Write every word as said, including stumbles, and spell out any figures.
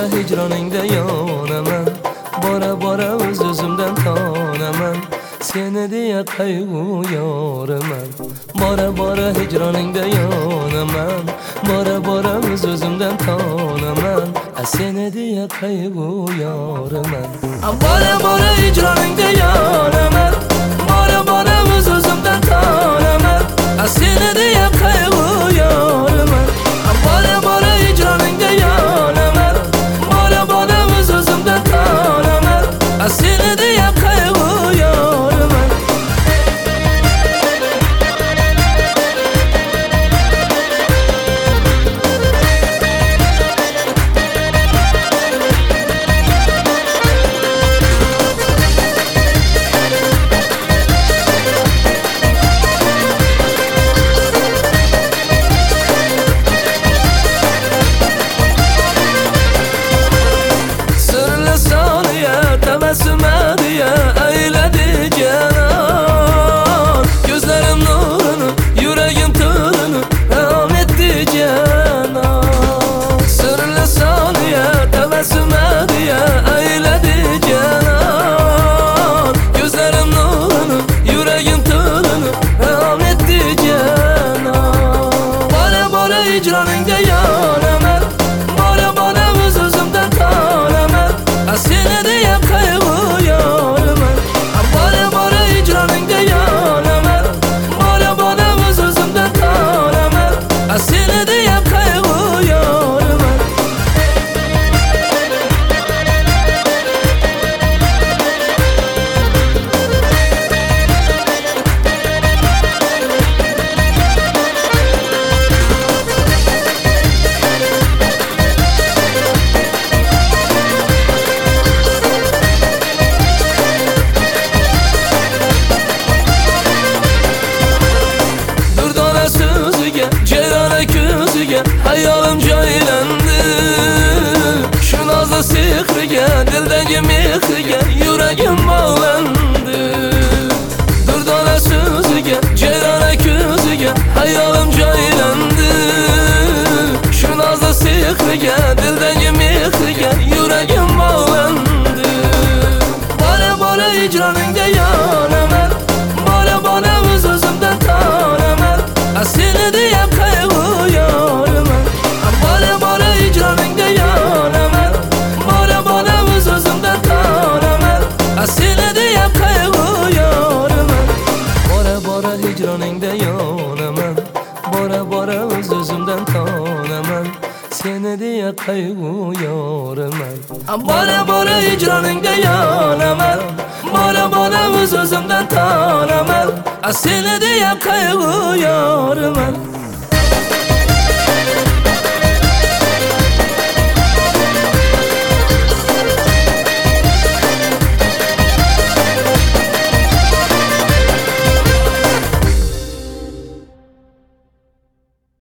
bora hicroningda yonaman, bora bora o'z o'zimdan tonaman, seni deya qayg'u yoraman. Bora bora hicroningda yonaman, bora bora o'z o'zimdan tonaman, seni deya qayg'u yoraman. Bora bora hicroningda yonaman, bora bora o'z o'zimdan tonaman, seni deya qayg'u yoraman. Bora bora hicroningda yonaman, bora bora o'z o'zimdan tonaman, seni deya qayg'u yoraman. Tabassumadiya ayladi canon, gözlerim nurunu, yüreğim turunu devam etti canon. Sırlı saniye tabassumadiya ayladi canon, gözlerim nurunu, yüreğim turunu devam etti canon. Bora bora hicroningda yonaman, bora bora o'z o'zimdan tonaman, seni deya qayg'u yoraman. Bora bora hicroningda yonaman, bora bora o'z o'zimdan tonaman, seni deya qayg'u yoraman. Hayolim joylandi, shu nozli sehriga, dildagi mehriga yuragim bog'landi. Durdona so'ziga, jayrona ko'ziga hayolim joylandi, shu nozli sehriga, dildagi mehriga yuragim bog'landi. Bora bora hicroningda yonaman, bora bora o'z o'zimdan tonaman, seni deya qayg'u yoraman. Bora bora hicroningda yonaman, bora bora o'z o'zimdan tonaman, seni deya qayg'u yoraman. Bora bora hicroningda yonaman, bora bora o'z o'zimdan tonaman, seni deya qayg'u yoraman. Bora bora hicroningda yonaman, bora bora o'z o'zimdan tonaman, seni deya qayg'u yoraman.